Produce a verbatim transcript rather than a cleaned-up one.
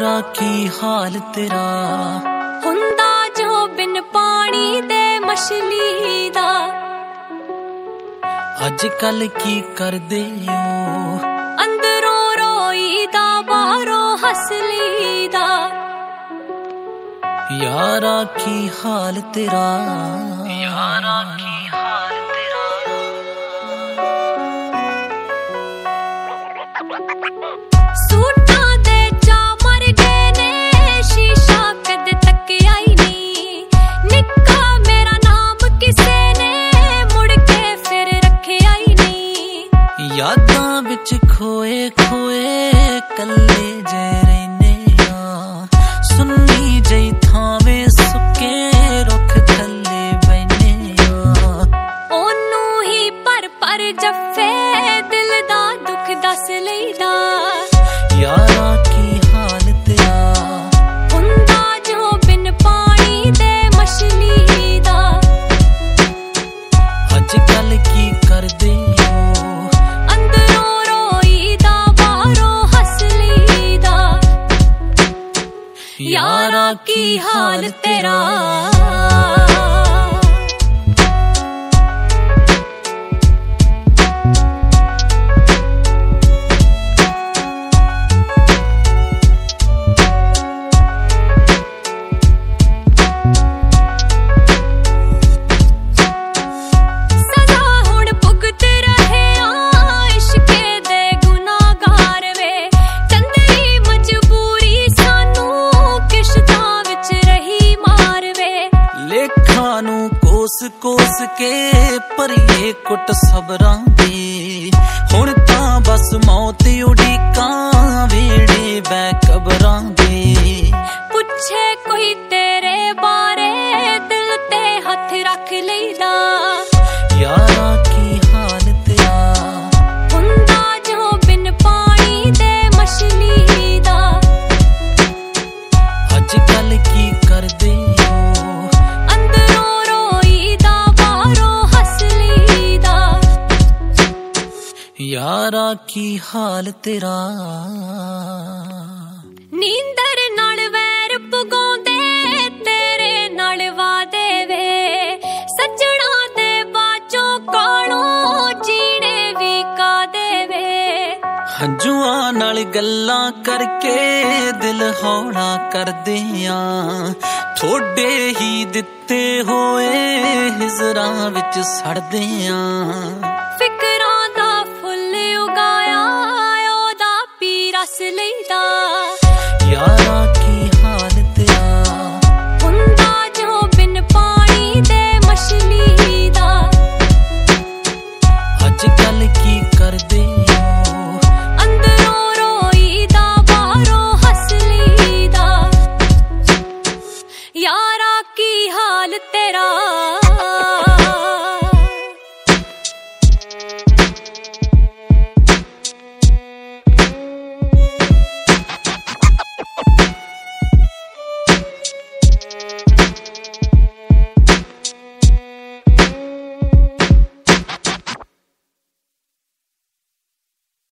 यारा की हाल तेरा हुंदा जो बिन पानी दे मछली दा। अज कल की कर दे ओ अंदरों रोई दा बाहरों हसली दा। यारा की हाल तेरा यारा की हाल तेरा। सूटां दे चा मर गए ने शीशा कदे तक आई नी। निक्का मेरा नाम किसे ने मुड़ के फिर रखे आई नी। यादां विच खोए खोए कल्ले जे रहिने आ। सुन्नी जई थावे सुके रुख थल्ले बैने आ। ओनू ही पर पर जफे दिल दा दुख दस लईदा। यारा की हाल तेरा हुंदा जो बिन पानी दे मछली दा। अज कल की कर दे ओ अंदरों रोई दा बाहरों हसली दा। यारा की हाल तेरा। कोस कोस के भरीए कुट सबरां दे। हुण तां बस मौत उड़ीकां वेड़े बै कबरां दे। पुछे कोई तेरे बारे दिल ते हथ रख लईदा। यारा की हाल तेरा हुंदा जो बिन पानी दे मछली दा। अज कल की कर दे यारा की हाल तेरा। नींदर नाल वैर पगाउंदे तेरे नाल वादे वे। सजना दे बाचों कालों जीने भी कादे वे। हंजुआं नाल गल्लां करके दिल हौला कर दियां। थोड़े ही दिते होए हिजरां विच सड़दियां। फिकरां दा फुल उगाया ओदा पी रस लईदा। यारा की हाल तेरा हुंदा जो बिन पानी दे मछली दा। अज कल की कर दे ओ अंदरों रोई दा बाहरों हसली दा। यारा की हाल तेरा।